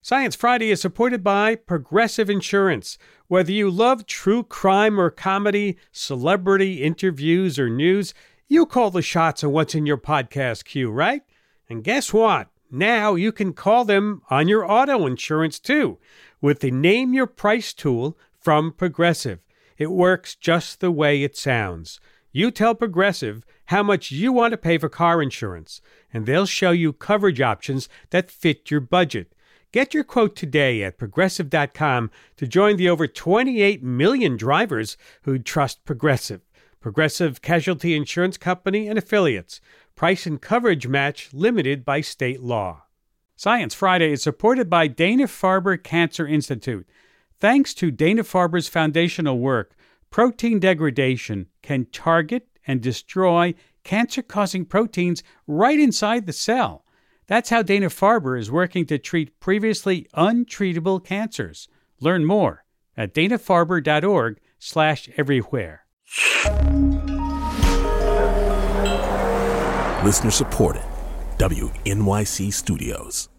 Science Friday is supported by Progressive Insurance. Whether you love true crime or comedy, celebrity interviews or news, you call the shots on what's in your podcast queue, right? And guess what? Now you can call them on your auto insurance too with the Name Your Price tool from Progressive. It works just the way it sounds. You tell Progressive how much you want to pay for car insurance, and they'll show you coverage options that fit your budget. Get your quote today at Progressive.com to join the over 28 million drivers who trust Progressive. Progressive Casualty Insurance Company and Affiliates. Price and coverage match limited by state law. Science Friday is supported by Dana-Farber Cancer Institute. Thanks to Dana-Farber's foundational work, protein degradation can target and destroy cancer-causing proteins right inside the cell. That's how Dana-Farber is working to treat previously untreatable cancers. Learn more at danafarber.org/everywhere. Listener supported. WNYC Studios.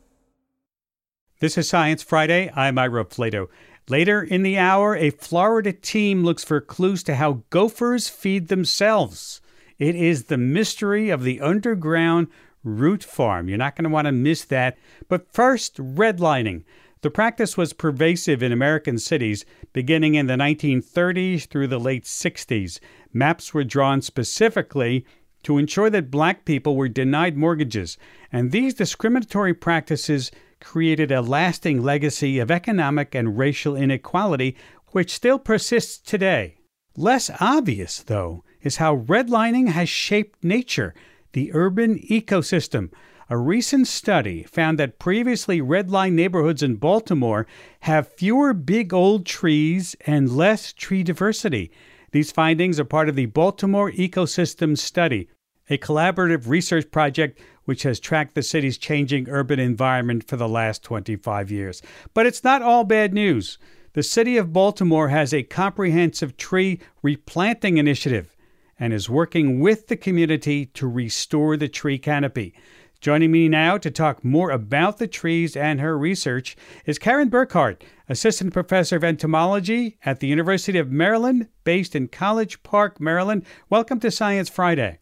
This is Science Friday. I'm Ira Flato. Later in the hour, a Florida team looks for clues to how gophers feed themselves. It is the mystery of the underground root farm. You're not going to want to miss that. But first, redlining. The practice was pervasive in American cities beginning in the 1930s through the late 60s. Maps were drawn specifically to ensure that black people were denied mortgages. And these discriminatory practices created a lasting legacy of economic and racial inequality, which still persists today. Less obvious, though, is how redlining has shaped nature, the urban ecosystem. A recent study found that previously redlined neighborhoods in Baltimore have fewer big old trees and less tree diversity. These findings are part of the Baltimore Ecosystem Study, a collaborative research project which has tracked the city's changing urban environment for the last 25 years. But it's not all bad news. The city of Baltimore has a comprehensive tree replanting initiative and is working with the community to restore the tree canopy. Joining me now to talk more about the trees and her research is Karen Burkhardt, Assistant Professor of Entomology at the University of Maryland, based in College Park, Maryland. Welcome to Science Friday.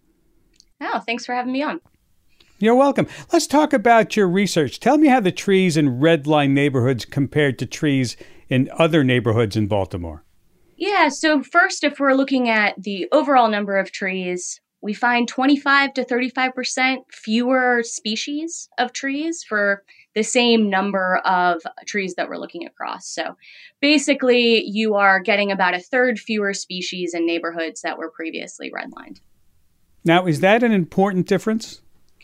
Oh, thanks for having me on. You're welcome. Let's talk about your research. Tell me how the trees in redline neighborhoods compared to trees in other neighborhoods in Baltimore. Yeah, so first, if we're looking at the overall number of trees, we find 25 to 35% fewer species of trees for the same number of trees that we're looking across. So basically, you are getting about a third fewer species in neighborhoods that were previously redlined. Now, is that an important difference?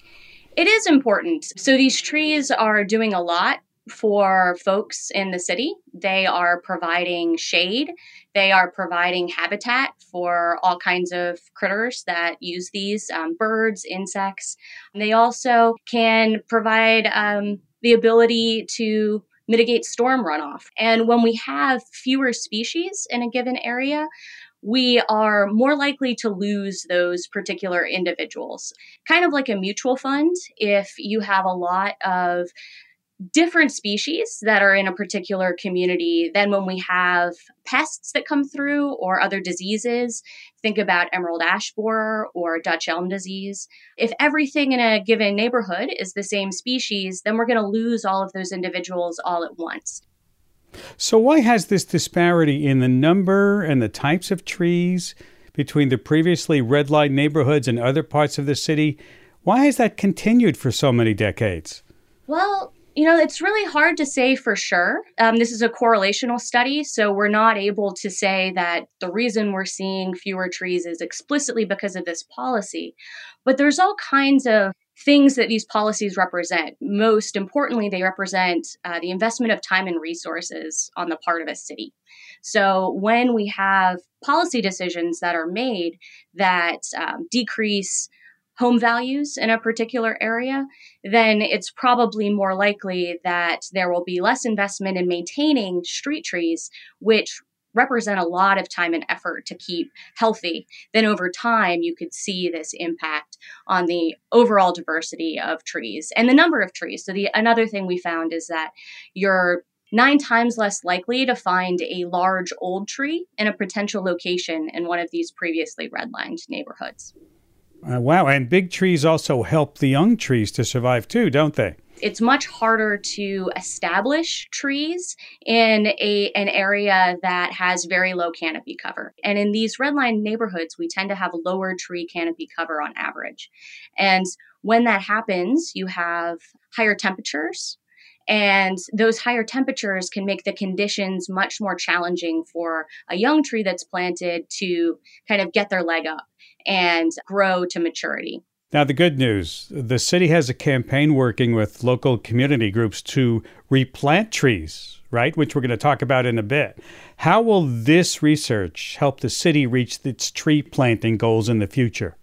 It is important. So these trees are doing a lot for folks in the city. They are providing shade. They are providing habitat for all kinds of critters that use these, birds, insects. They also can provide the ability to mitigate storm runoff. And when we have fewer species in a given area, we are more likely to lose those particular individuals. Kind of like a mutual fund, if you have a lot of different species that are in a particular community, then when we have pests that come through or other diseases, think about emerald ash borer or Dutch elm disease. If everything in a given neighborhood is the same species, then we're going to lose all of those individuals all at once. So why has this disparity in the number and the types of trees between the previously redlined neighborhoods and other parts of the city, why has that continued for so many decades? Well, it's really hard to say for sure. This is a correlational study, so we're not able to say that the reason we're seeing fewer trees is explicitly because of this policy. But there's all kinds of things that these policies represent. Most importantly, they represent the investment of time and resources on the part of a city. So when we have policy decisions that are made that decrease home values in a particular area, then it's probably more likely that there will be less investment in maintaining street trees, which represent a lot of time and effort to keep healthy, then over time you could see this impact on the overall diversity of trees and the number of trees. So another thing we found is that you're 9 times less likely to find a large old tree in a potential location in one of these previously redlined neighborhoods. Wow. And big trees also help the young trees to survive too, don't they? It's much harder to establish trees in an area that has very low canopy cover. And in these redlined neighborhoods, we tend to have lower tree canopy cover on average. And when that happens, you have higher temperatures. And those higher temperatures can make the conditions much more challenging for a young tree that's planted to kind of get their leg up and grow to maturity. Now, the good news, the city has a campaign working with local community groups to replant trees, right? Which we're going to talk about in a bit. How will this research help the city reach its tree planting goals in the future?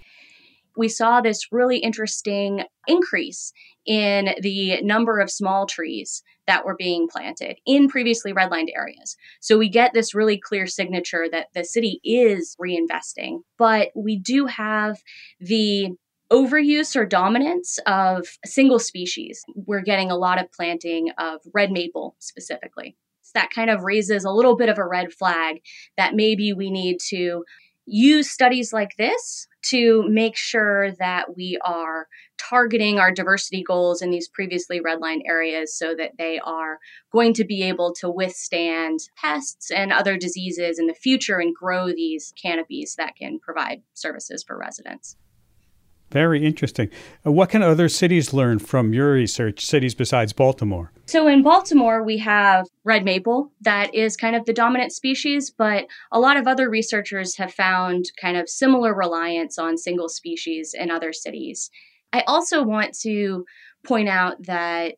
We saw this really interesting increase in the number of small trees that were being planted in previously redlined areas. So we get this really clear signature that the city is reinvesting, but we do have the overuse or dominance of single species. We're getting a lot of planting of red maple specifically. So that kind of raises a little bit of a red flag that maybe we need to use studies like this to make sure that we are targeting our diversity goals in these previously redlined areas so that they are going to be able to withstand pests and other diseases in the future and grow these canopies that can provide services for residents. Very interesting. What can other cities learn from your research, cities besides Baltimore? So in Baltimore, we have red maple that is kind of the dominant species, but a lot of other researchers have found kind of similar reliance on single species in other cities. I also want to point out that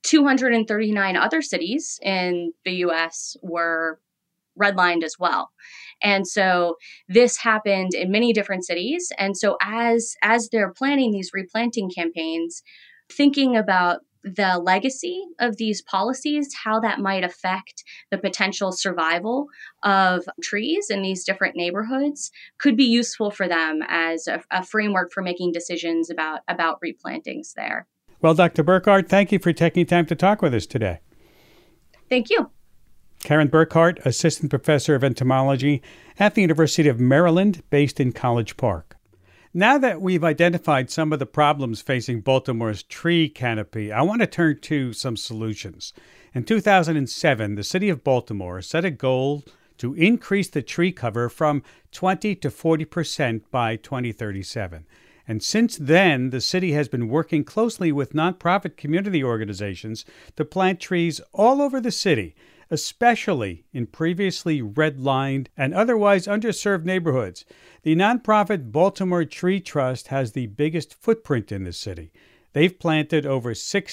239 other cities in the U.S. were redlined as well. And so this happened in many different cities. And so as they're planning these replanting campaigns, thinking about the legacy of these policies, how that might affect the potential survival of trees in these different neighborhoods could be useful for them as a framework for making decisions about replantings there. Well, Dr. Burkhardt, thank you for taking time to talk with us today. Thank you. Karen Burkhardt, Assistant Professor of Entomology at the University of Maryland, based in College Park. Now that we've identified some of the problems facing Baltimore's tree canopy, I want to turn to some solutions. In 2007, the city of Baltimore set a goal to increase the tree cover from 20 to 40% by 2037. And since then, the city has been working closely with nonprofit community organizations to plant trees all over the city, especially in previously redlined and otherwise underserved neighborhoods. The nonprofit Baltimore Tree Trust has the biggest footprint in the city. They've planted over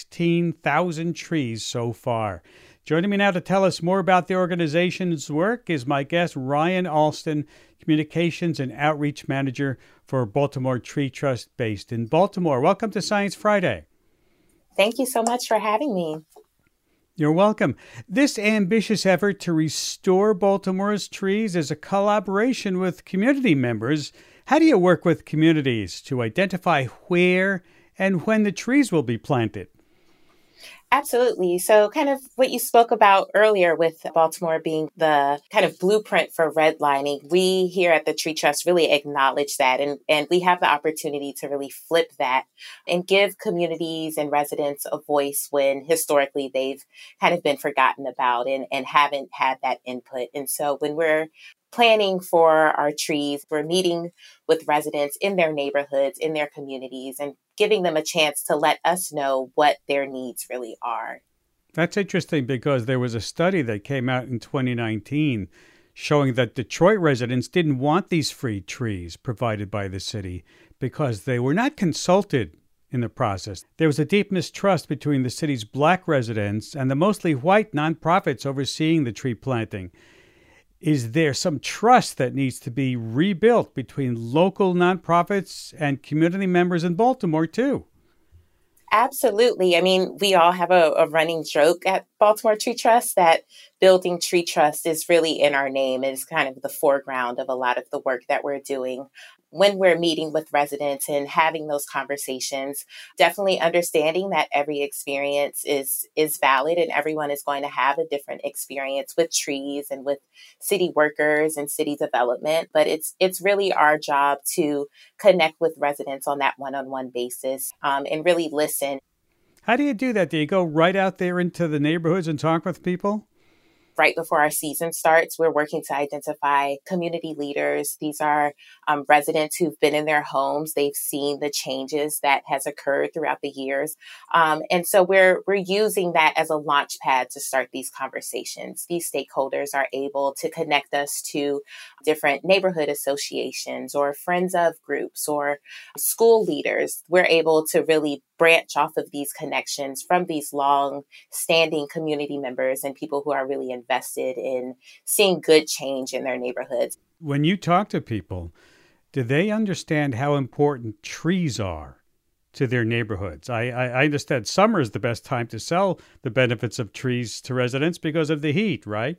16,000 trees so far. Joining me now to tell us more about the organization's work is my guest, Ryan Alston, Communications and Outreach Manager for Baltimore Tree Trust based in Baltimore. Welcome to Science Friday. Thank you so much for having me. You're welcome. This ambitious effort to restore Baltimore's trees is a collaboration with community members. How do you work with communities to identify where and when the trees will be planted? Absolutely. So kind of what you spoke about earlier with Baltimore being the kind of blueprint for redlining, we here at the Tree Trust really acknowledge that. And we have the opportunity to really flip that and give communities and residents a voice when historically they've kind of been forgotten about and haven't had that input. And so when we're planning for our trees, we're meeting with residents in their neighborhoods, in their communities, and giving them a chance to let us know what their needs really are. That's interesting because there was a study that came out in 2019 showing that Detroit residents didn't want these free trees provided by the city because they were not consulted in the process. There was a deep mistrust between the city's Black residents and the mostly white nonprofits overseeing the tree planting. Is there some trust that needs to be rebuilt between local nonprofits and community members in Baltimore, too? Absolutely. I mean, we all have a running joke at Baltimore Tree Trust that building tree trust is really in our name. It's kind of the foreground of a lot of the work that we're doing. When we're meeting with residents and having those conversations, definitely understanding that every experience is valid and everyone is going to have a different experience with trees and with city workers and city development. But it's really our job to connect with residents on that one-on-one basis and really listen. How do you do that? Do you go right out there into the neighborhoods and talk with people? Right before our season starts, we're working to identify community leaders. These are residents who've been in their homes. They've seen the changes that has occurred throughout the years. And so we're using that as a launch pad to start these conversations. These stakeholders are able to connect us to different neighborhood associations or friends of groups or school leaders. We're able to really branch off of these connections from these long-standing community members and people who are really invested in seeing good change in their neighborhoods. When you talk to people, do they understand how important trees are to their neighborhoods? I understand summer is the best time to sell the benefits of trees to residents because of the heat, right?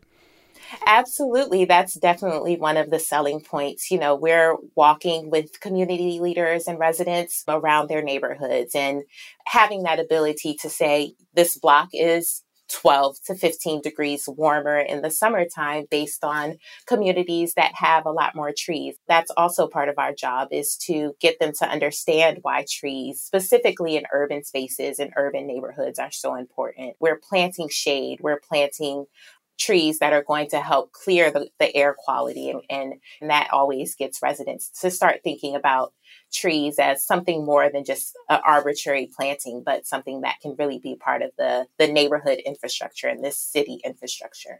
Absolutely. That's definitely one of the selling points. You know, we're walking with community leaders and residents around their neighborhoods and having that ability to say this block is 12 to 15 degrees warmer in the summertime based on communities that have a lot more trees. That's also part of our job, is to get them to understand why trees, specifically in urban spaces and urban neighborhoods, are so important. We're planting shade. We're planting trees that are going to help clear the air quality. And that always gets residents to start thinking about trees as something more than just an arbitrary planting, but something that can really be part of the neighborhood infrastructure and this city infrastructure.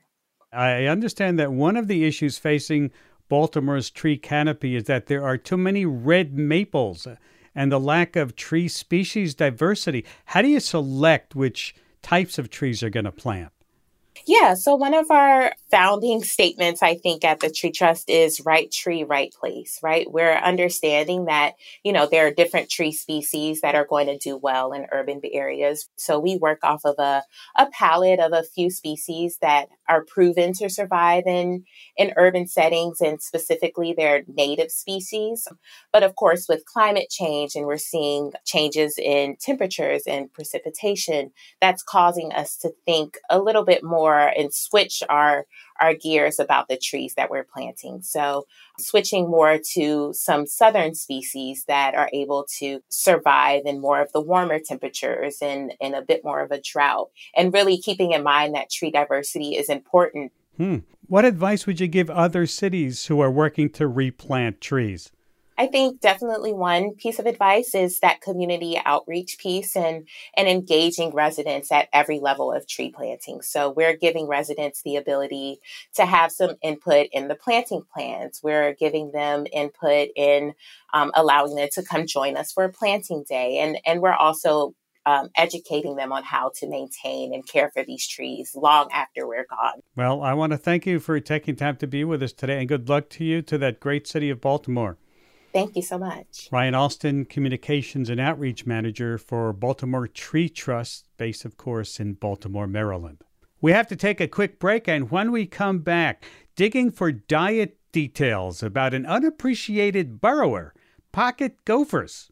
I understand that one of the issues facing Baltimore's tree canopy is that there are too many red maples and the lack of tree species diversity. How do you select which types of trees you're going to plant? Yeah, so one of our founding statements, I think, at the Tree Trust is right tree, right place, right? We're understanding that, you know, there are different tree species that are going to do well in urban areas. So we work off of a palette of a few species that are proven to survive in urban settings, and specifically they're native species. But of course, with climate change, and we're seeing changes in temperatures and precipitation, that's causing us to think a little bit more and switch our gears about the trees that we're planting. So switching more to some southern species that are able to survive in more of the warmer temperatures and a bit more of a drought, and really keeping in mind that tree diversity is important. What advice would you give other cities who are working to replant trees? I think definitely one piece of advice is that community outreach piece and engaging residents at every level of tree planting. So we're giving residents the ability to have some input in the planting plans. We're giving them input in allowing them to come join us for a planting day. And we're also educating them on how to maintain and care for these trees long after we're gone. Well, I want to thank you for taking time to be with us today, and good luck to you, to that great city of Baltimore. Thank you so much. Ryan Alston, Communications and Outreach Manager for Baltimore Tree Trust, based, of course, in Baltimore, Maryland. We have to take a quick break, and when we come back, digging for diet details about an unappreciated burrower, pocket gophers.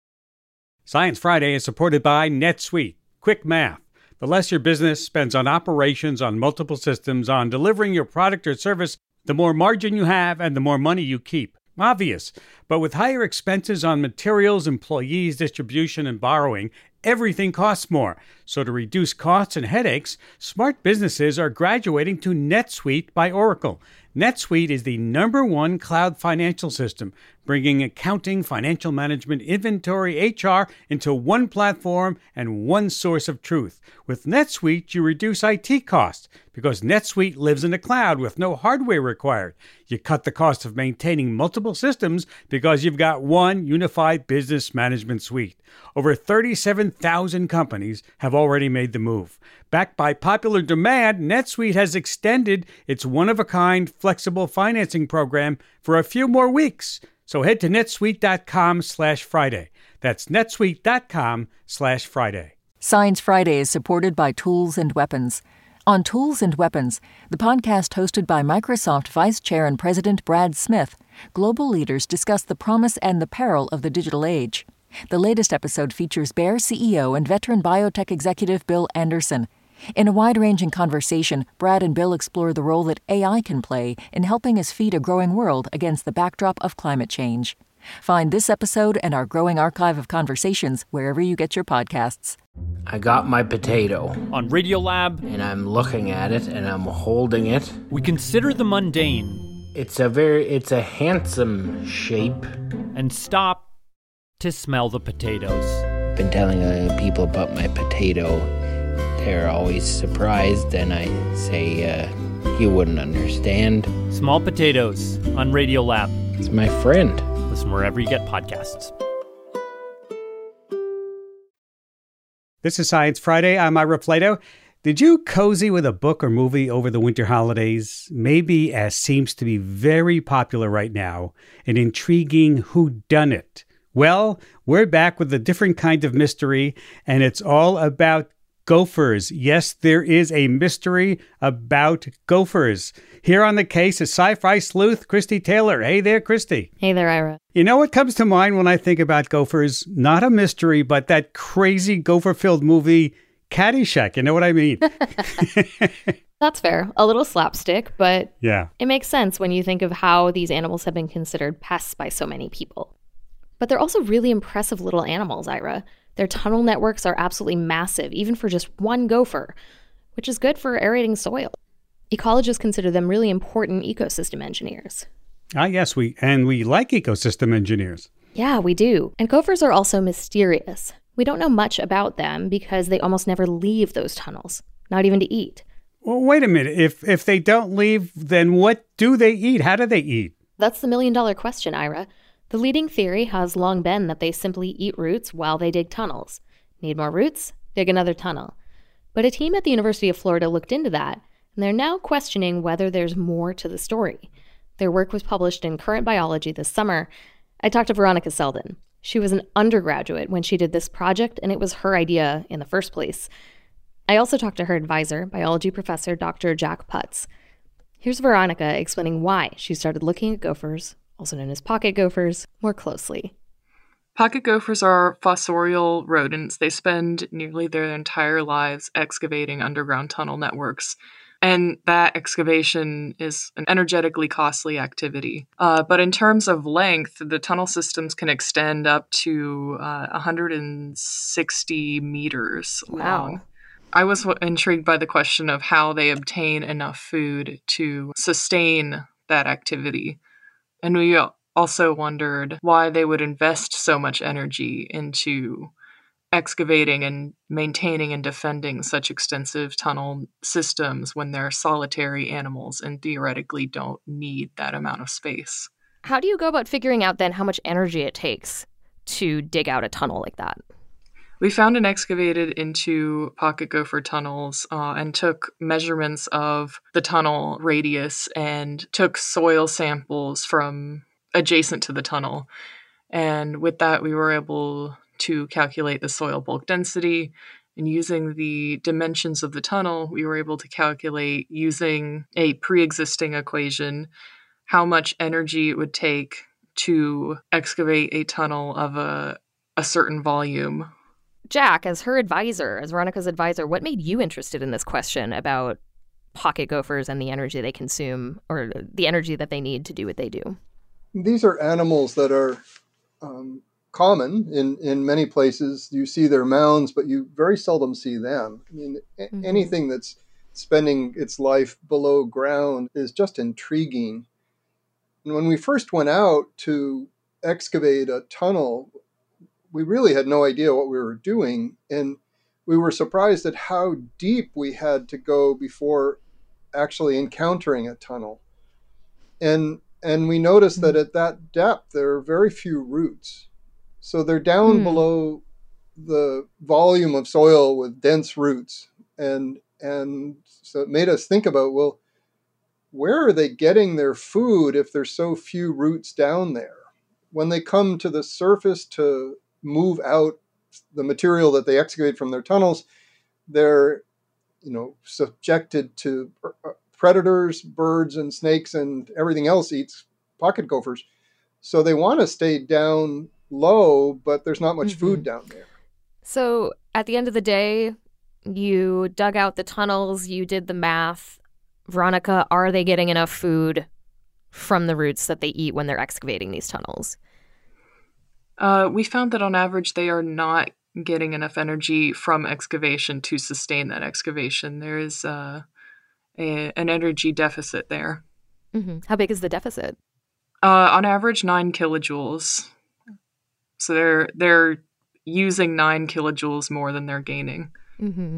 Science Friday is supported by NetSuite. Quick math. The less your business spends on operations, on multiple systems, on delivering your product or service, the more margin you have and the more money you keep. Obvious, but with higher expenses on materials, employees, distribution, and borrowing, everything costs more. So to reduce costs and headaches, smart businesses are graduating to NetSuite by Oracle. NetSuite is the #1 cloud financial system, bringing accounting, financial management, inventory, HR into one platform and one source of truth. With NetSuite, you reduce IT costs because NetSuite lives in the cloud with no hardware required. You cut the cost of maintaining multiple systems because you've got one unified business management suite. Over 37,000 companies have already made the move. Backed by popular demand, NetSuite has extended its one-of-a-kind flexible financing program for a few more weeks. So head to netsuite.com/Friday. That's netsuite.com/Friday. Science Friday is supported by Tools and Weapons. On Tools and Weapons, the podcast hosted by Microsoft Vice Chair and President Brad Smith, global leaders discuss the promise and the peril of the digital age. The latest episode features Bayer CEO and veteran biotech executive Bill Anderson. In a wide-ranging conversation, Brad and Bill explore the role that AI can play in helping us feed a growing world against the backdrop of climate change. Find this episode and our growing archive of conversations wherever you get your podcasts. I got my potato. On Radiolab, And I'm looking at it and I'm holding it. we consider the mundane It's a handsome shape. and stop to smell the potatoes. Been telling people about my potato. They're always surprised, and I say, you wouldn't understand. Small Potatoes on Radiolab. It's my friend. Listen wherever you get podcasts. This is Science Friday. I'm Ira Flatow. Did you cozy with a book or movie over the winter holidays? Maybe, as seems to be very popular right now, an intriguing whodunit. Well, we're back with a different kind of mystery, and it's all about gophers. Yes, there is a mystery about gophers. Here on the case is sci-fi sleuth Christy Taylor. Hey there, Christy. Hey there, Ira. You know what comes to mind when I think about gophers? Not a mystery, but that crazy gopher-filled movie, Caddyshack. You know what I mean? That's fair. A little slapstick, but Yeah. it makes sense when you think of how these animals have been considered pests by so many people. But they're also really impressive little animals, Ira. Their tunnel networks are absolutely massive, even for just one gopher, which is good for aerating soil. Ecologists consider them really important ecosystem engineers. Ah, yes, we like ecosystem engineers. Yeah, we do. And gophers are also mysterious. We don't know much about them because they almost never leave those tunnels, not even to eat. Well, wait a minute. If they don't leave, then what do they eat? How do they eat? That's the million-dollar question, Ira. The leading theory has long been that they simply eat roots while they dig tunnels. Need more roots? Dig another tunnel. But a team at the University of Florida looked into that, and they're now questioning whether there's more to the story. Their work was published in Current Biology this summer. I talked to Veronica Selden. She was an undergraduate when she did this project, and it was her idea in the first place. I also talked to her advisor, biology professor Dr. Jack Putz. Here's Veronica explaining why she started looking at gophers, also known as pocket gophers, more closely. Pocket gophers are fossorial rodents. They spend nearly their entire lives excavating underground tunnel networks. And that excavation is an energetically costly activity. But in terms of length, the tunnel systems can extend up to 160 meters long. Wow. I was intrigued by the question of how they obtain enough food to sustain that activity. And we also wondered why they would invest so much energy into excavating and maintaining and defending such extensive tunnel systems when they're solitary animals and theoretically don't need that amount of space. How do you go about figuring out then how much energy it takes to dig out a tunnel like that? We found and excavated into pocket gopher tunnels and took measurements of the tunnel radius and took soil samples from adjacent to the tunnel. And with that, we were able to calculate the soil bulk density. And using the dimensions of the tunnel, we were able to calculate, using a pre-existing equation, how much energy it would take to excavate a tunnel of a certain volume. Jack, as her advisor, as Veronica's advisor, what made you interested in this question about pocket gophers and the energy they consume, or the energy that they need to do what they do? These are animals that are common in many places. You see their mounds, but you very seldom see them. I mean, anything that's spending its life below ground is just intriguing. And when we first went out to excavate a tunnel, we really had no idea what we were doing. And we were surprised at how deep we had to go before actually encountering a tunnel. And we noticed that at that depth, there are very few roots. So they're down below the volume of soil with dense roots. And so it made us think about, well, where are they getting their food if there's so few roots down there? when they come to the surface to move out the material that they excavate from their tunnels, they're subjected to predators, birds and snakes, and everything else eats pocket gophers. So they want to stay down low, but there's not much food down there. So at the end of the day, you dug out the tunnels, you did the math. Veronica, are they getting enough food from the roots that they eat when they're excavating these tunnels? We found that on average, they are not getting enough energy from excavation to sustain that excavation. There is an energy deficit there. Mm-hmm. How big is the deficit? On average, 9 kilojoules. So they're using 9 kilojoules more than they're gaining. Mm-hmm.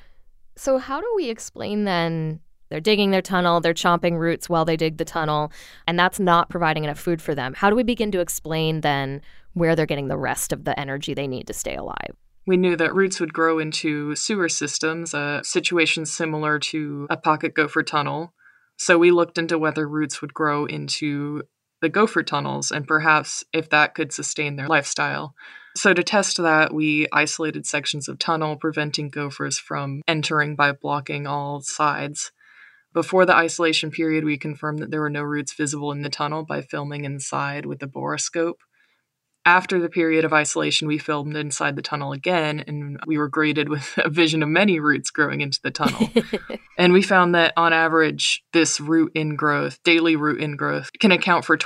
So how do we explain then they're digging their tunnel, they're chomping roots while they dig the tunnel, and that's not providing enough food for them? How do we begin to explain then where they're getting the rest of the energy they need to stay alive? We knew that roots would grow into sewer systems, a situation similar to a pocket gopher tunnel. So we looked into whether roots would grow into the gopher tunnels and perhaps if that could sustain their lifestyle. So to test that, we isolated sections of tunnel, preventing gophers from entering by blocking all sides. Before the isolation period, we confirmed that there were no roots visible in the tunnel by filming inside with the borescope. After the period of isolation, we filmed inside the tunnel again, and we were greeted with a vision of many roots growing into the tunnel. And we found that, on average, this root ingrowth, daily root ingrowth, can account for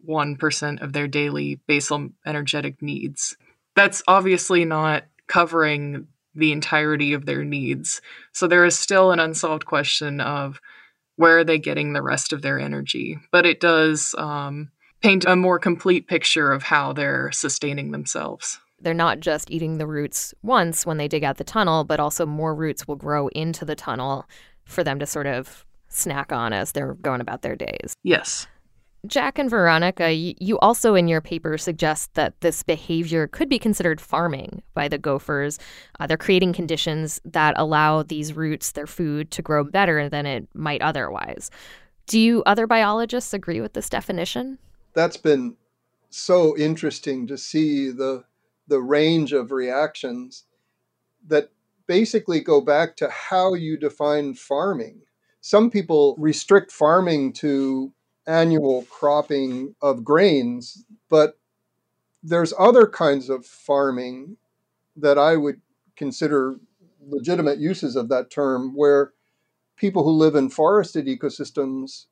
21% of their daily basal energetic needs. That's obviously not covering the entirety of their needs. So there is still an unsolved question of where are they getting the rest of their energy. But it does paint a more complete picture of how they're sustaining themselves. They're not just eating the roots once when they dig out the tunnel, but also more roots will grow into the tunnel for them to sort of snack on as they're going about their days. Yes. Jack and Veronica, you also in your paper suggest that this behavior could be considered farming by the gophers. They're creating conditions that allow these roots, their food, to grow better than it might otherwise. Do you other biologists agree with this definition? That's been so interesting to see the range of reactions that basically go back to how you define farming. Some people restrict farming to annual cropping of grains, but there's other kinds of farming that I would consider legitimate uses of that term, where people who live in forested ecosystems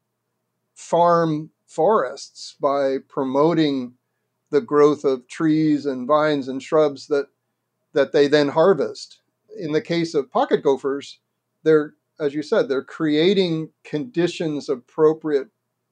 farm forests by promoting the growth of trees and vines and shrubs that they then harvest. In the case of pocket gophers, as you said, they're creating conditions appropriate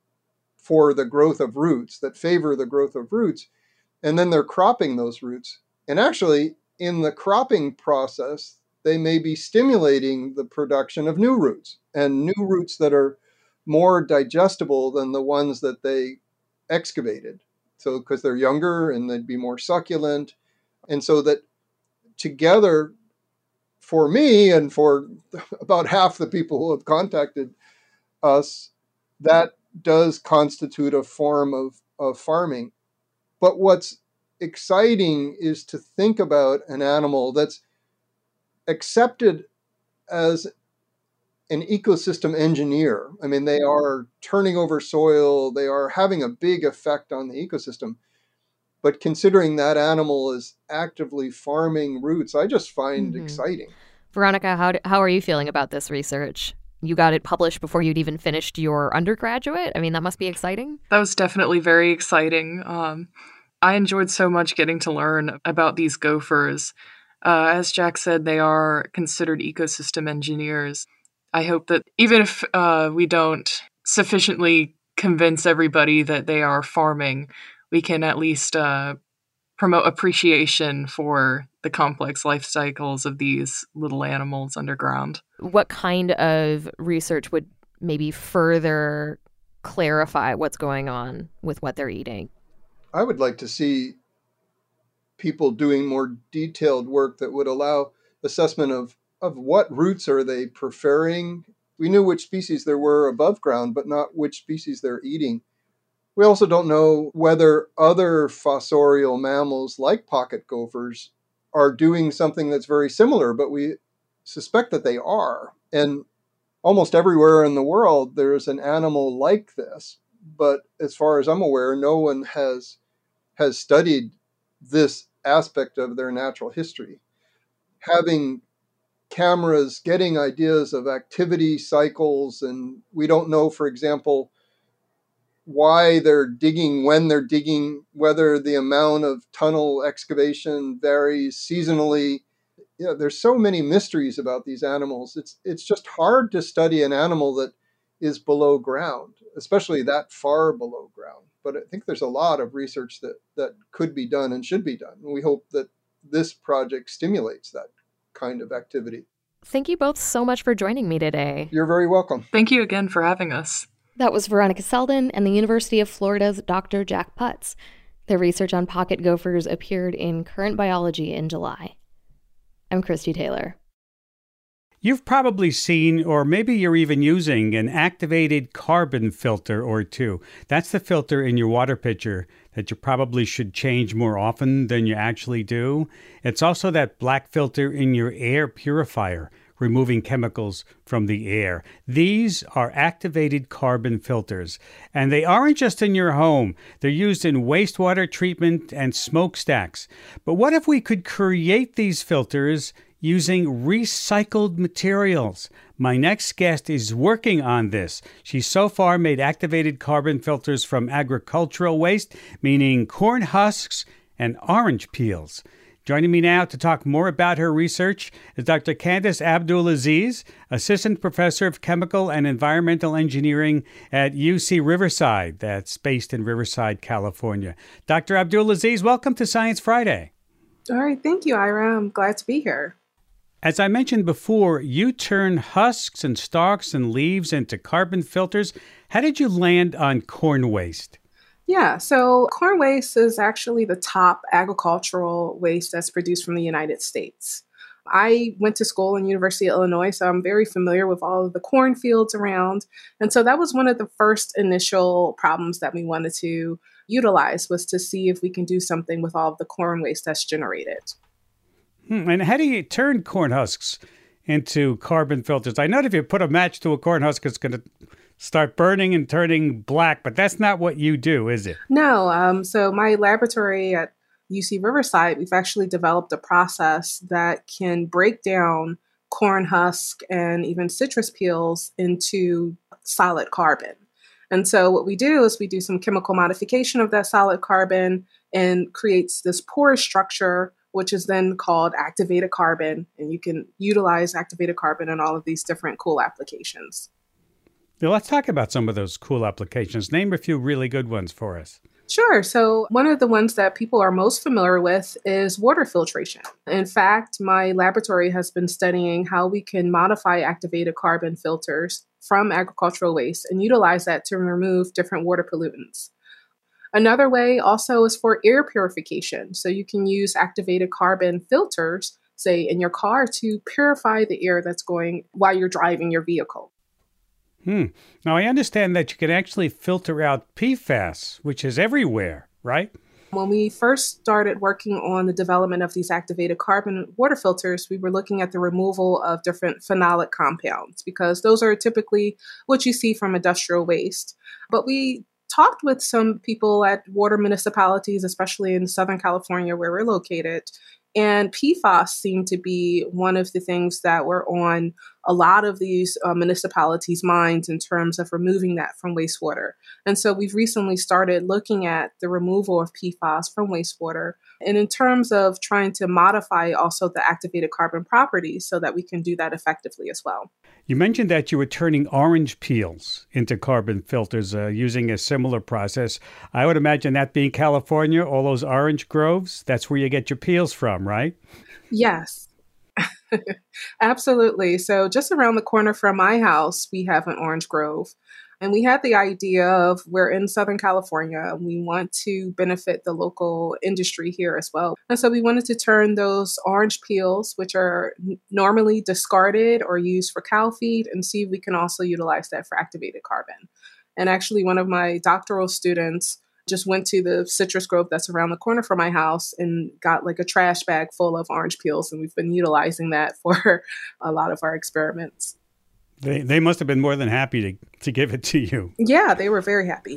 for the growth of roots, that favor the growth of roots, and then they're cropping those roots. And actually, in the cropping process, they may be stimulating the production of new roots, and new roots that are more digestible than the ones that they excavated. So, because they're younger and they'd be more succulent. And so that together, for me and for about half the people who have contacted us, that does constitute a form of farming. But what's exciting is to think about an animal that's accepted as an ecosystem engineer. I mean, they are turning over soil, they are having a big effect on the ecosystem. But considering that animal is actively farming roots, I just find exciting. Veronica, how are you feeling about this research? You got it published before you'd even finished your undergraduate? I mean, that must be exciting. That was definitely very exciting. I enjoyed so much getting to learn about these gophers. As Jack said, they are considered ecosystem engineers. I hope that even if we don't sufficiently convince everybody that they are farming, we can at least promote appreciation for the complex life cycles of these little animals underground. What kind of research would maybe further clarify what's going on with what they're eating? I would like to see people doing more detailed work that would allow assessment of what roots are they preferring. We knew which species there were above ground, but not which species they're eating. We also don't know whether other fossorial mammals like pocket gophers are doing something that's very similar, but we suspect that they are. And almost everywhere in the world, there's an animal like this. But as far as I'm aware, no one has studied this aspect of their natural history. Having cameras, getting ideas of activity cycles, and we don't know, for example, why they're digging, when they're digging, whether the amount of tunnel excavation varies seasonally. There's so many mysteries about these animals. It's just hard to study an animal that is below ground, especially that far below ground. But I think there's a lot of research that could be done and should be done. And we hope that this project stimulates that kind of activity. Thank you both so much for joining me today. You're very welcome. Thank you again for having us. That was Veronica Selden and the University of Florida's Dr. Jack Putz. Their research on pocket gophers appeared in Current Biology in July. I'm Christy Taylor. You've probably seen, or maybe you're even using, an activated carbon filter or two. That's the filter in your water pitcher that you probably should change more often than you actually do. It's also that black filter in your air purifier, removing chemicals from the air. These are activated carbon filters, and they aren't just in your home. They're used in wastewater treatment and smokestacks. But what if we could create these filters using recycled materials? My next guest is working on this. She's so far made activated carbon filters from agricultural waste, meaning corn husks and orange peels. Joining me now to talk more about her research is Dr. Candace Abdul-Aziz, Assistant Professor of Chemical and Environmental Engineering at UC Riverside, that's based in Riverside, California. Dr. Abdul-Aziz, welcome to Science Friday. All right, thank you, Ira. I'm glad to be here. As I mentioned before, you turn husks and stalks and leaves into carbon filters. How did you land on corn waste? Yeah, so corn waste is actually the top agricultural waste that's produced from the United States. I went to school in University of Illinois, so I'm very familiar with all of the cornfields around. And so that was one of the first initial problems that we wanted to utilize, was to see if we can do something with all of the corn waste that's generated. And how do you turn corn husks into carbon filters? I know that if you put a match to a corn husk, it's going to start burning and turning black, but that's not what you do, is it? No. So my laboratory at UC Riverside, we've actually developed a process that can break down corn husk and even citrus peels into solid carbon. And so what we do is we do some chemical modification of that solid carbon and creates this porous structure, which is then called activated carbon. And you can utilize activated carbon in all of these different cool applications. Now, let's talk about some of those cool applications. Name a few really good ones for us. Sure. So one of the ones that people are most familiar with is water filtration. In fact, my laboratory has been studying how we can modify activated carbon filters from agricultural waste and utilize that to remove different water pollutants. Another way also is for air purification. So you can use activated carbon filters, say in your car, to purify the air that's going while you're driving your vehicle. Now, I understand that you can actually filter out PFAS, which is everywhere, right? When we first started working on the development of these activated carbon water filters, we were looking at the removal of different phenolic compounds, because those are typically what you see from industrial waste. But we talked with some people at water municipalities, especially in Southern California, where we're located, and PFAS seemed to be one of the things that were on a lot of these municipalities' minds in terms of removing that from wastewater. And so we've recently started looking at the removal of PFAS from wastewater, and in terms of trying to modify also the activated carbon properties so that we can do that effectively as well. You mentioned that you were turning orange peels into carbon filters using a similar process. I would imagine that being California, all those orange groves, that's where you get your peels from, right? Yes. Absolutely. So just around the corner from my house, we have an orange grove. And we had the idea of, we're in Southern California, we want to benefit the local industry here as well. And so we wanted to turn those orange peels, which are normally discarded or used for cow feed, and see if we can also utilize that for activated carbon. And actually, one of my doctoral students just went to the citrus grove that's around the corner from my house and got like a trash bag full of orange peels. And we've been utilizing that for a lot of our experiments. They must have been more than happy to give it to you. Yeah, they were very happy.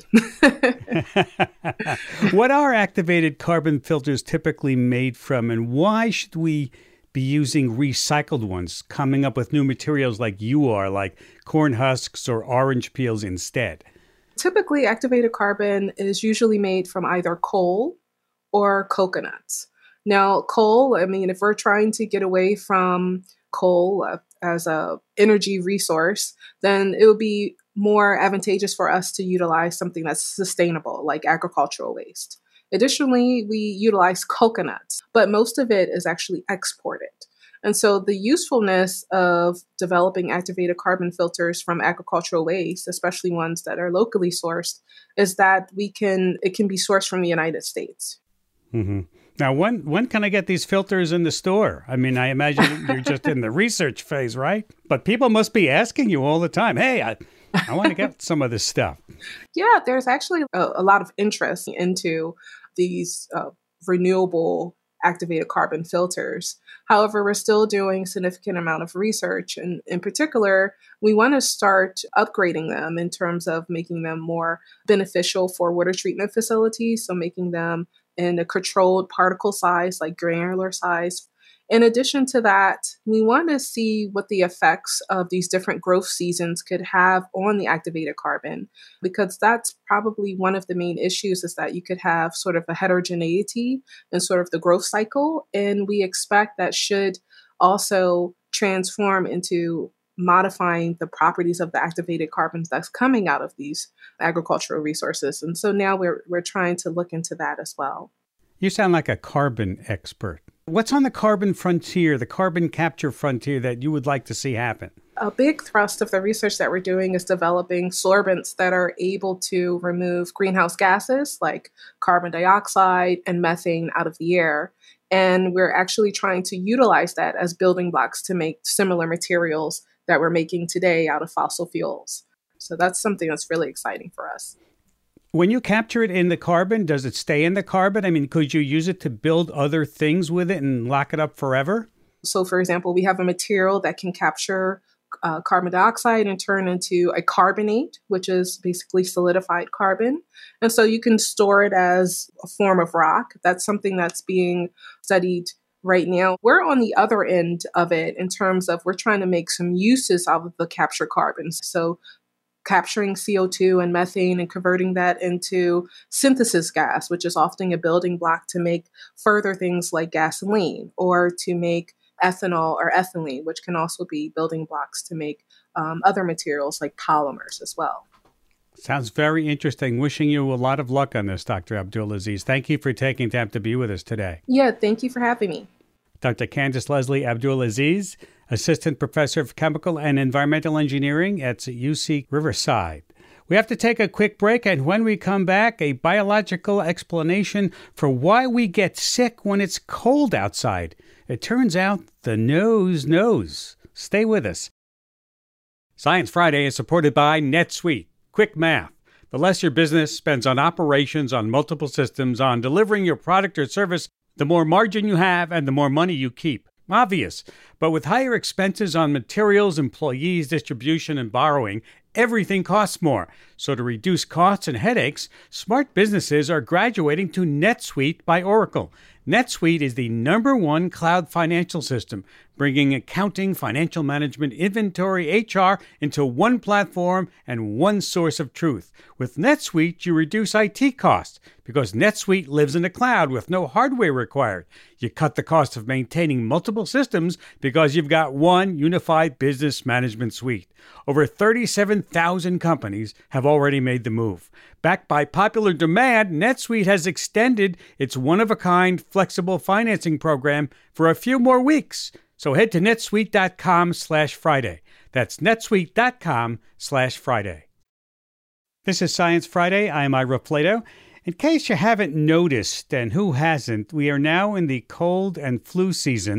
What are activated carbon filters typically made from, and why should we be using recycled ones, coming up with new materials like you are, like corn husks or orange peels instead? Typically, activated carbon is usually made from either coal or coconuts. Now, coal, I mean, if we're trying to get away from coal as a energy resource, then it would be more advantageous for us to utilize something that's sustainable, like agricultural waste. Additionally, we utilize coconuts, but most of it is actually exported. And so the usefulness of developing activated carbon filters from agricultural waste, especially ones that are locally sourced, is that it can be sourced from the United States. Mm-hmm. Now, when can I get these filters in the store? I mean, I imagine you're just in the research phase, right? But people must be asking you all the time, hey, I want to get some of this stuff. Yeah, there's actually a lot of interest into these renewable activated carbon filters. However, we're still doing a significant amount of research. And in particular, we want to start upgrading them in terms of making them more beneficial for water treatment facilities. So making them in a controlled particle size, like granular size. In addition to that, we want to see what the effects of these different growth seasons could have on the activated carbon, because that's probably one of the main issues, is that you could have sort of a heterogeneity in sort of the growth cycle. And we expect that should also transform into modifying the properties of the activated carbons that's coming out of these agricultural resources. And so now we're trying to look into that as well. You sound like a carbon expert. What's on the carbon frontier, the carbon capture frontier, that you would like to see happen? A big thrust of the research that we're doing is developing sorbents that are able to remove greenhouse gases like carbon dioxide and methane out of the air. And we're actually trying to utilize that as building blocks to make similar materials that we're making today out of fossil fuels. So that's something that's really exciting for us. When you capture it in the carbon, does it stay in the carbon? I mean, could you use it to build other things with it and lock it up forever? So, for example, we have a material that can capture carbon dioxide and turn into a carbonate, which is basically solidified carbon. And so you can store it as a form of rock. That's something that's being studied right now. We're on the other end of it in terms of we're trying to make some uses out of the captured carbons. So capturing CO2 and methane and converting that into synthesis gas, which is often a building block to make further things like gasoline, or to make ethanol or ethylene, which can also be building blocks to make other materials like polymers as well. Sounds very interesting. Wishing you a lot of luck on this, Dr. Abdulaziz. Thank you for taking time to be with us today. Yeah, thank you for having me. Dr. Candice Leslie Abdulaziz, Assistant Professor of Chemical and Environmental Engineering at UC Riverside. We have to take a quick break, and when we come back, a biological explanation for why we get sick when it's cold outside. It turns out the nose knows. Stay with us. Science Friday is supported by NetSuite. Quick math. The less your business spends on operations, on multiple systems, on delivering your product or service, the more margin you have and the more money you keep. Obvious. But with higher expenses on materials, employees, distribution, and borrowing, everything costs more. So to reduce costs and headaches, smart businesses are graduating to NetSuite by Oracle. NetSuite is the #1 cloud financial system, bringing accounting, financial management, inventory, HR into one platform and one source of truth. With NetSuite, you reduce IT costs because NetSuite lives in the cloud with no hardware required. You cut the cost of maintaining multiple systems because you've got one unified business management suite. Over 37,000 companies have already made the move. Backed by popular demand, NetSuite has extended its one-of-a-kind flexible financing program for a few more weeks. So head to netsuite.com/Friday. That's netsuite.com/Friday. This is Science Friday. I'm Ira Flato. In case you haven't noticed, and who hasn't, we are now in the cold and flu season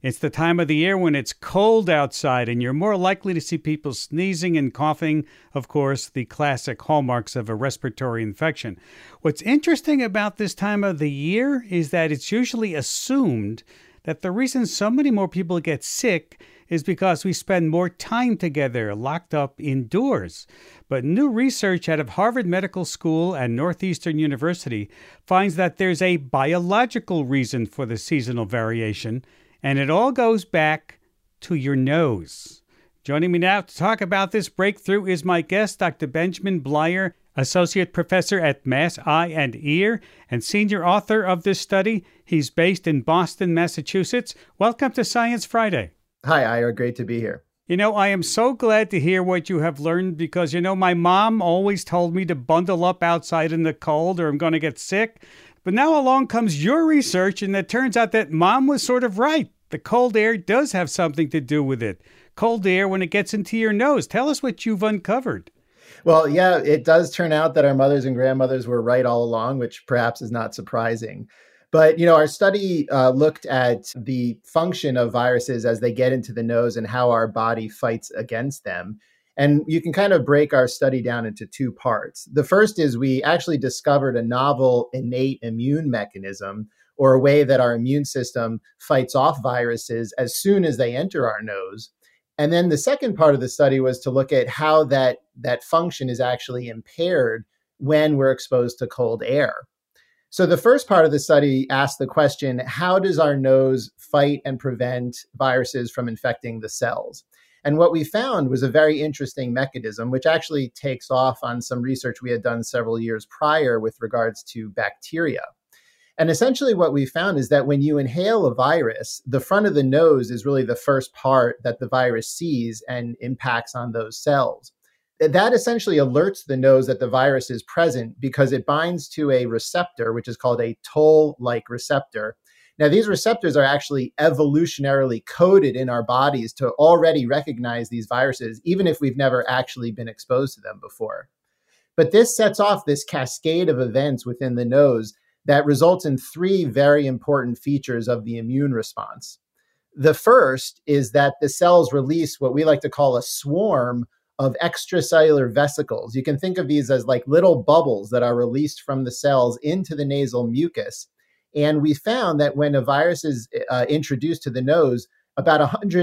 It's the time of the year when it's cold outside and you're more likely to see people sneezing and coughing, of course, the classic hallmarks of a respiratory infection. What's interesting about this time of the year is that it's usually assumed that the reason so many more people get sick is because we spend more time together locked up indoors. But new research out of Harvard Medical School and Northeastern University finds that there's a biological reason for the seasonal variation, and it all goes back to your nose. Joining me now to talk about this breakthrough is my guest, Dr. Benjamin Bleier, Associate Professor at Mass Eye and Ear and Senior Author of this study. He's based in Boston, Massachusetts. Welcome to Science Friday. Hi, Ira. Great to be here. I am so glad to hear what you have learned because, my mom always told me to bundle up outside in the cold or I'm going to get sick. But now along comes your research, and it turns out that Mom was sort of right. The cold air does have something to do with it. Cold air when it gets into your nose. Tell us what you've uncovered. Well, yeah, it does turn out that our mothers and grandmothers were right all along, which perhaps is not surprising. But, our study looked at the function of viruses as they get into the nose and how our body fights against them. And you can kind of break our study down into two parts. The first is we actually discovered a novel innate immune mechanism, or a way that our immune system fights off viruses as soon as they enter our nose. And then the second part of the study was to look at how that function is actually impaired when we're exposed to cold air. So the first part of the study asked the question, how does our nose fight and prevent viruses from infecting the cells? And what we found was a very interesting mechanism, which actually takes off on some research we had done several years prior with regards to bacteria. And essentially what we found is that when you inhale a virus, the front of the nose is really the first part that the virus sees and impacts on those cells. That essentially alerts the nose that the virus is present because it binds to a receptor, which is called a toll-like receptor. Now, these receptors are actually evolutionarily coded in our bodies to already recognize these viruses, even if we've never actually been exposed to them before. But this sets off this cascade of events within the nose that results in three very important features of the immune response. The first is that the cells release what we like to call a swarm of extracellular vesicles. You can think of these as like little bubbles that are released from the cells into the nasal mucus. And we found that when a virus is introduced to the nose, about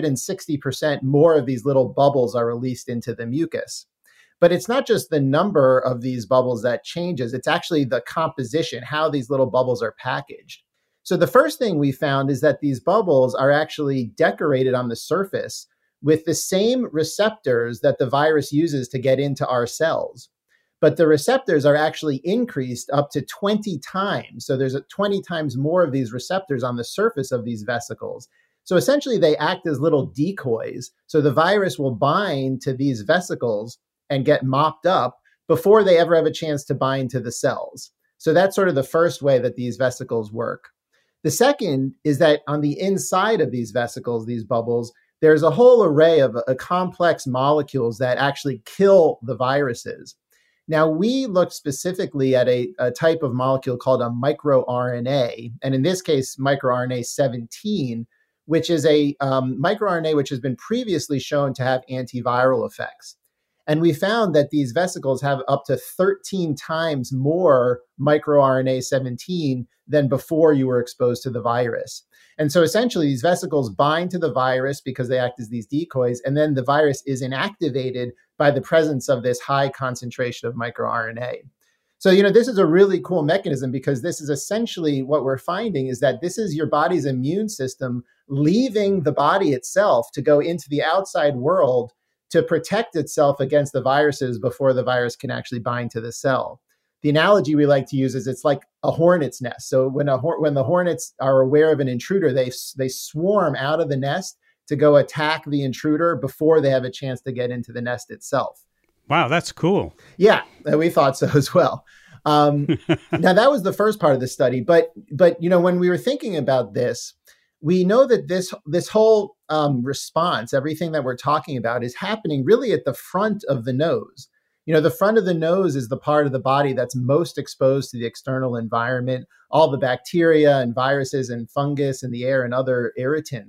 160% more of these little bubbles are released into the mucus. But it's not just the number of these bubbles that changes, it's actually the composition, how these little bubbles are packaged. So the first thing we found is that these bubbles are actually decorated on the surface with the same receptors that the virus uses to get into our cells. But the receptors are actually increased up to 20 times. So there's 20 times more of these receptors on the surface of these vesicles. So essentially they act as little decoys. So the virus will bind to these vesicles and get mopped up before they ever have a chance to bind to the cells. So that's sort of the first way that these vesicles work. The second is that on the inside of these vesicles, these bubbles, there's a whole array of complex molecules that actually kill the viruses. Now, we looked specifically at a type of molecule called a microRNA, and in this case, microRNA 17, which is a microRNA which has been previously shown to have antiviral effects. And we found that these vesicles have up to 13 times more microRNA 17 than before you were exposed to the virus. And so essentially, these vesicles bind to the virus because they act as these decoys, and then the virus is inactivated by the presence of this high concentration of microRNA. So, this is a really cool mechanism because this is essentially what we're finding is that this is your body's immune system leaving the body itself to go into the outside world to protect itself against the viruses before the virus can actually bind to the cell. The analogy we like to use is it's like a hornet's nest. So when the hornets are aware of an intruder, they swarm out of the nest to go attack the intruder before they have a chance to get into the nest itself. Wow, that's cool. Yeah, we thought so as well. Now that was the first part of the study, but when we were thinking about this, we know that this whole response, everything that we're talking about, is happening really at the front of the nose. The front of the nose is the part of the body that's most exposed to the external environment, all the bacteria and viruses and fungus in the air and other irritants.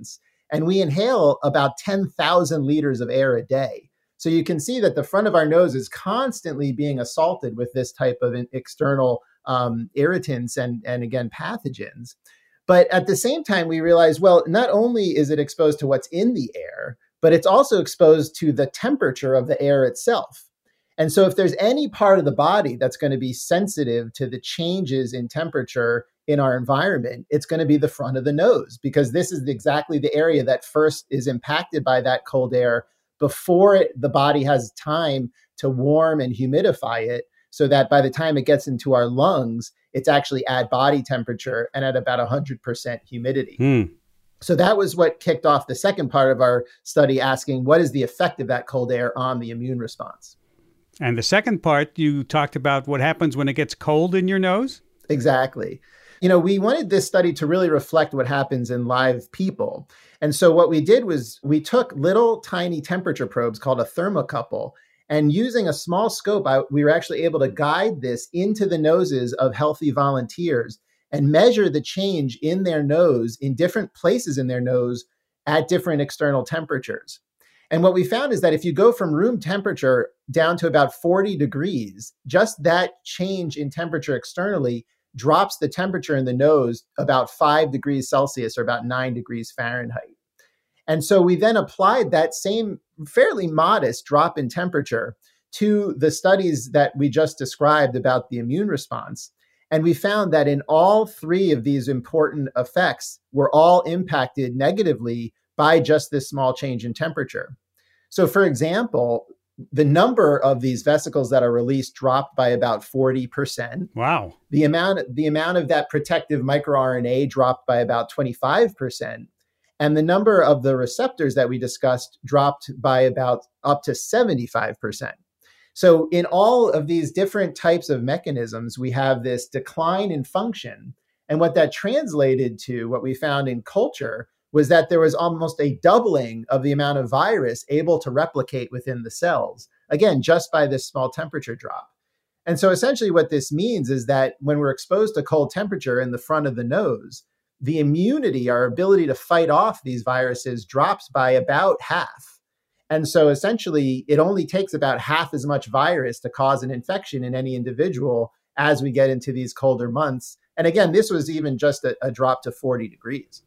And we inhale about 10,000 liters of air a day. So you can see that the front of our nose is constantly being assaulted with this type of external irritants and again, pathogens. But at the same time, we realize, well, not only is it exposed to what's in the air, but it's also exposed to the temperature of the air itself. And so if there's any part of the body that's going to be sensitive to the changes in temperature in our environment, it's going to be the front of the nose, because this is exactly the area that first is impacted by that cold air before the body has time to warm and humidify it, so that by the time it gets into our lungs, it's actually at body temperature and at about 100% humidity. So that was what kicked off the second part of our study, asking what is the effect of that cold air on the immune response? And the second part, you talked about what happens when it gets cold in your nose? Exactly. We wanted this study to really reflect what happens in live people. And so what we did was we took little tiny temperature probes called a thermocouple, and using a small scope, we were actually able to guide this into the noses of healthy volunteers and measure the change in their nose in different places in their nose at different external temperatures. And what we found is that if you go from room temperature down to about 40 degrees, just that change in temperature externally drops the temperature in the nose about 5 degrees Celsius or about 9 degrees Fahrenheit. And so we then applied that same fairly modest drop in temperature to the studies that we just described about the immune response. And we found that in all three of these important effects were all impacted negatively by just this small change in temperature. So for example, the number of these vesicles that are released dropped by about 40%. Wow. The amount of that protective microRNA dropped by about 25%. And the number of the receptors that we discussed dropped by about up to 75%. So in all of these different types of mechanisms, we have this decline in function. And what that translated to, what we found in culture, was that there was almost a doubling of the amount of virus able to replicate within the cells, again, just by this small temperature drop. And so essentially what this means is that when we're exposed to cold temperature in the front of the nose, the immunity, our ability to fight off these viruses, drops by about half. And so essentially, it only takes about half as much virus to cause an infection in any individual as we get into these colder months. And again, this was even just a drop to 40 degrees.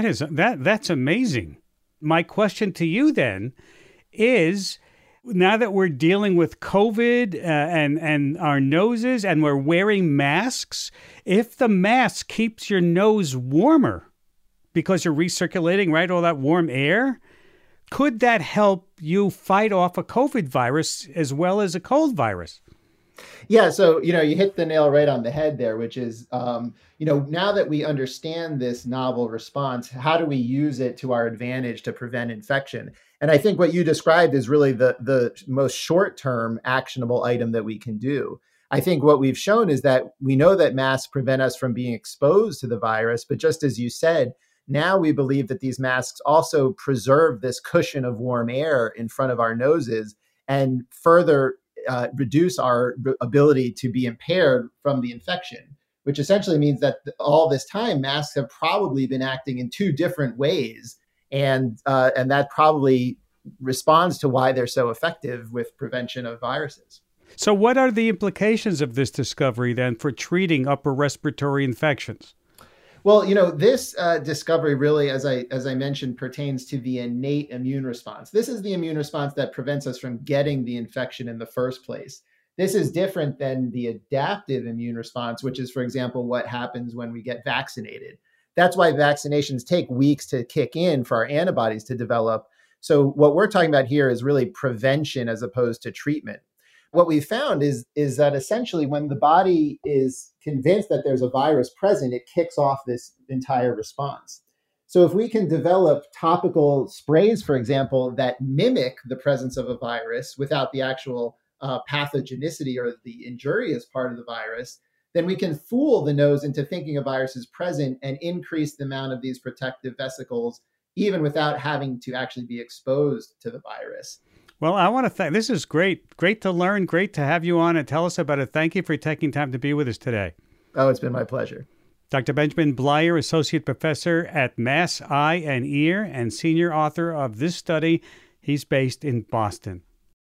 That's amazing. My question to you then is, now that we're dealing with COVID and our noses and we're wearing masks, if the mask keeps your nose warmer because you're recirculating, right, all that warm air, could that help you fight off a COVID virus as well as a cold virus? Yeah, so, you hit the nail right on the head there, which is, now that we understand this novel response, how do we use it to our advantage to prevent infection? And I think what you described is really the most short-term actionable item that we can do. I think what we've shown is that we know that masks prevent us from being exposed to the virus, but just as you said, now we believe that these masks also preserve this cushion of warm air in front of our noses and further reduce our ability to be impaired from the infection, which essentially means that all this time masks have probably been acting in two different ways. And that probably responds to why they're so effective with prevention of viruses. So what are the implications of this discovery then for treating upper respiratory infections? Well, this discovery really, as I mentioned, pertains to the innate immune response. This is the immune response that prevents us from getting the infection in the first place. This is different than the adaptive immune response, which is, for example, what happens when we get vaccinated. That's why vaccinations take weeks to kick in for our antibodies to develop. So what we're talking about here is really prevention as opposed to treatment. What we found is that essentially when the body is convinced that there's a virus present, it kicks off this entire response. So if we can develop topical sprays, for example, that mimic the presence of a virus without the actual pathogenicity or the injurious part of the virus, then we can fool the nose into thinking a virus is present and increase the amount of these protective vesicles, even without having to actually be exposed to the virus. Well, I want to thank, this is great. Great to learn. Great to have you on and tell us about it. Thank you for taking time to be with us today. Oh, it's been my pleasure. Dr. Benjamin Bleier, Associate Professor at Mass Eye and Ear and senior author of this study. He's based in Boston.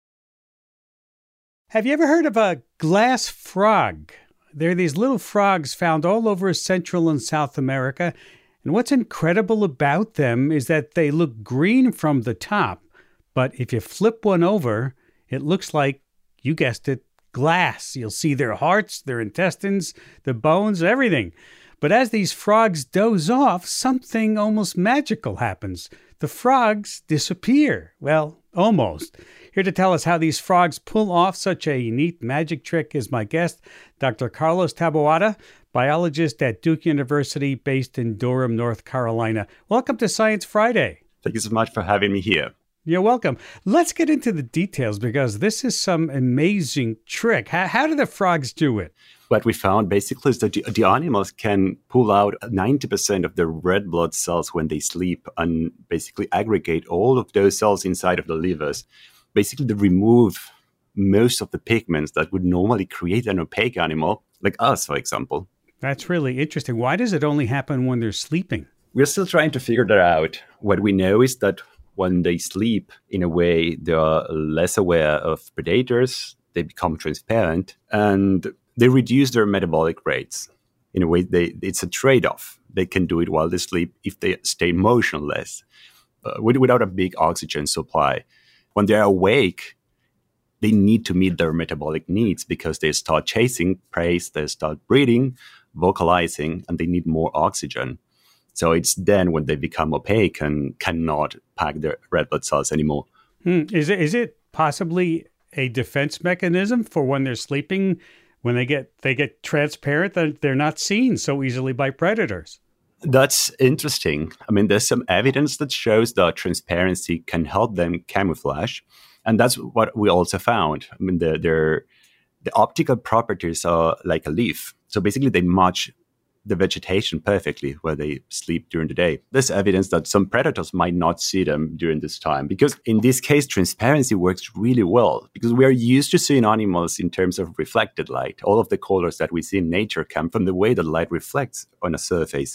Have you ever heard of a glass frog? There are these little frogs found all over Central and South America. And what's incredible about them is that they look green from the top. But if you flip one over, it looks like, you guessed it, glass. You'll see their hearts, their intestines, the bones, everything. But as these frogs doze off, something almost magical happens. The frogs disappear. Well, almost. Here to tell us how these frogs pull off such a neat magic trick is my guest, Dr. Carlos Taboada, biologist at Duke University based in Durham, North Carolina. Welcome to Science Friday. Thank you so much for having me here. You're welcome. Let's get into the details because this is some amazing trick. How do the frogs do it? What we found basically is that the animals can pull out 90% of their red blood cells when they sleep and basically aggregate all of those cells inside of the livers. Basically, they remove most of the pigments that would normally create an opaque animal, like us, for example. That's really interesting. Why does it only happen when they're sleeping? We're still trying to figure that out. What we know is that when they sleep, in a way, they are less aware of predators, they become transparent, and they reduce their metabolic rates. In a way, it's a trade-off. They can do it while they sleep if they stay motionless, without a big oxygen supply. When they're awake, they need to meet their metabolic needs because they start chasing prey, they start breathing, vocalizing, and they need more oxygen. So it's then when they become opaque and cannot pack their red blood cells anymore. Is it possibly a defense mechanism for when they're sleeping, when they get transparent, that they're not seen so easily by predators? That's interesting. I mean, there's some evidence that shows that transparency can help them camouflage. And that's what we also found. I mean, the optical properties are like a leaf. So basically, they match the vegetation perfectly where they sleep during the day. There's evidence that some predators might not see them during this time because in this case, transparency works really well because we are used to seeing animals in terms of reflected light. All of the colors that we see in nature come from the way that light reflects on a surface.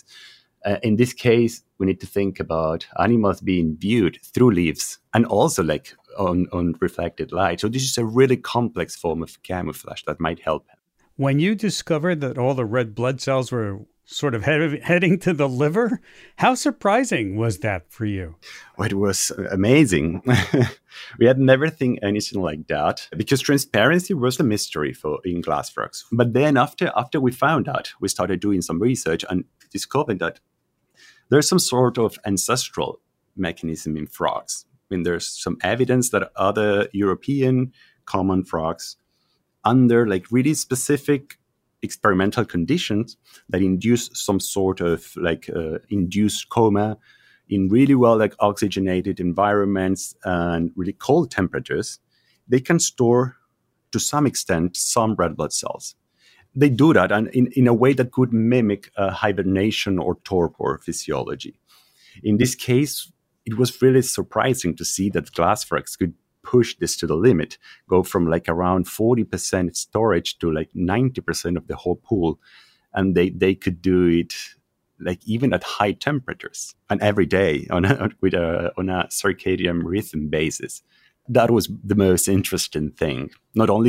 In this case, we need to think about animals being viewed through leaves and also like on reflected light. So this is a really complex form of camouflage that might help. When you discovered that all the red blood cells were sort of heading to the liver, how surprising was that for you? Well, it was amazing. We had never seen anything like that because transparency was a mystery in glass frogs. But then after we found out, we started doing some research and discovered that there's some sort of ancestral mechanism in frogs. I mean, there's some evidence that other European common frogs under like really specific experimental conditions that induce some sort of like induced coma in really well like oxygenated environments and really cold temperatures, they can store to some extent some red blood cells. They do that and in a way that could mimic hibernation or torpor physiology. In this case, it was really surprising to see that glass frogs could push this to the limit, go from like around 40% storage to like 90% of the whole pool. And they could do it like even at high temperatures and every day on a circadian rhythm basis. That was the most interesting thing. Not only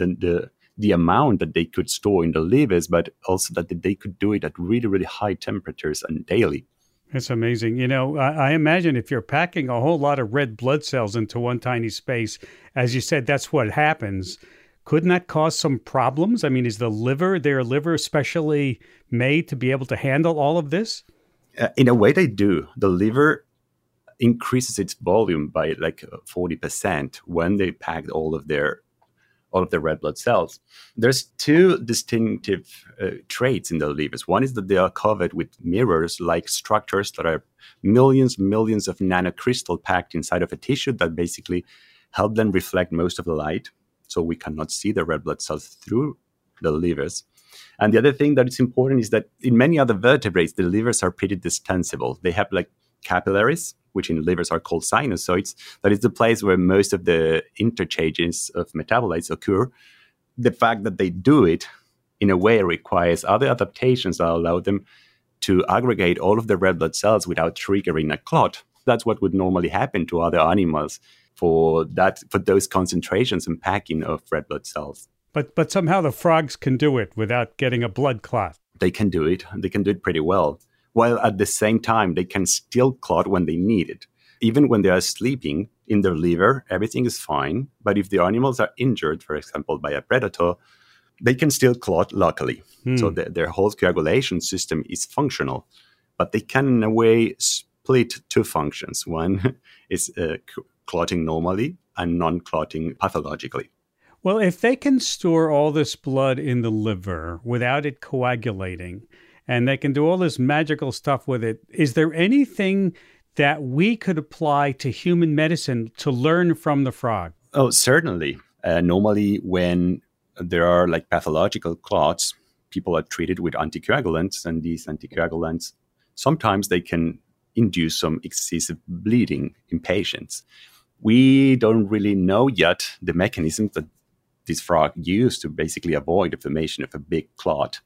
the amount that they could store in the livers, but also that they could do it at really, really high temperatures and daily. It's amazing. You know, I imagine if you're packing a whole lot of red blood cells into one tiny space, as you said, that's what happens. Couldn't that cause some problems? I mean, is their liver specially made to be able to handle all of this? In a way, they do. The liver increases its volume by like 40% when they pack all of their red blood cells. There's two distinctive traits in the livers. One is that they are covered with mirrors-like structures that are millions of nanocrystal packed inside of a tissue that basically help them reflect most of the light, so we cannot see the red blood cells through the livers. And the other thing that is important is that in many other vertebrates, the livers are pretty distensible. They have like capillaries, which in livers are called sinusoids. That is the place where most of the interchanges of metabolites occur. The fact that they do it in a way requires other adaptations that allow them to aggregate all of the red blood cells without triggering a clot. That's what would normally happen to other animals for those concentrations and packing of red blood cells. But somehow the frogs can do it without getting a blood clot. They can do it. They can do it pretty well. While at the same time, they can still clot when they need it. Even when they are sleeping in their liver, everything is fine. But if the animals are injured, for example, by a predator, they can still clot locally. So their whole coagulation system is functional. But they can, in a way, split two functions. One is clotting normally and non-clotting pathologically. Well, if they can store all this blood in the liver without it coagulating, and they can do all this magical stuff with it, is there anything that we could apply to human medicine to learn from the frog? Oh, certainly. Normally, when there are like pathological clots, people are treated with anticoagulants, and these anticoagulants, sometimes they can induce some excessive bleeding in patients. We don't really know yet the mechanisms that this frog used to basically avoid the formation of a big clot.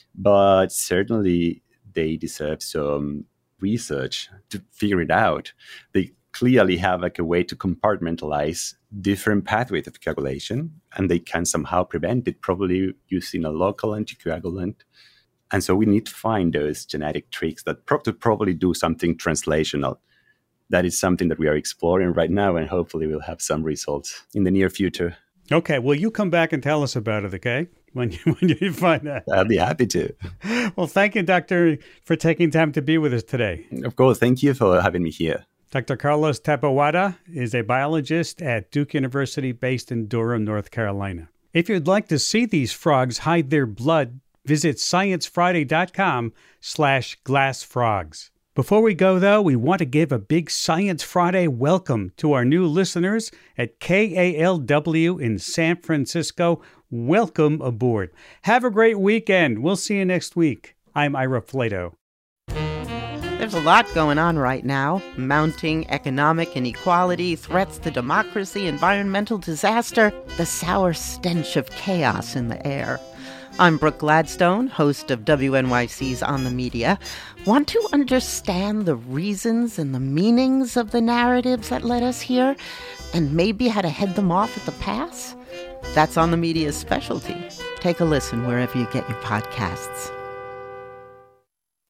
But certainly they deserve some research to figure it out. They clearly have like a way to compartmentalize different pathways of coagulation, and they can somehow prevent it, probably using a local anticoagulant. And so we need to find those genetic tricks that probably do something translational. That is something that we are exploring right now, and hopefully we'll have some results in the near future. Okay, well, you come back and tell us about it, okay? When you find that. I'll be happy to. Well, thank you, Doctor, for taking time to be with us today. Of course. Thank you for having me here. Dr. Carlos Tapawada is a biologist at Duke University based in Durham, North Carolina. If you'd like to see these frogs hide their blood, visit sciencefriday.com/glassfrogs. Before we go, though, we want to give a big Science Friday welcome to our new listeners at KALW in San Francisco. Welcome aboard. Have a great weekend. We'll see you next week. I'm Ira Flato. There's a lot going on right now. Mounting economic inequality, threats to democracy, environmental disaster, the sour stench of chaos in the air. I'm Brooke Gladstone, host of WNYC's On the Media. Want to understand the reasons and the meanings of the narratives that led us here, and maybe how to head them off at the pass? That's On the Media's specialty. Take a listen wherever you get your podcasts.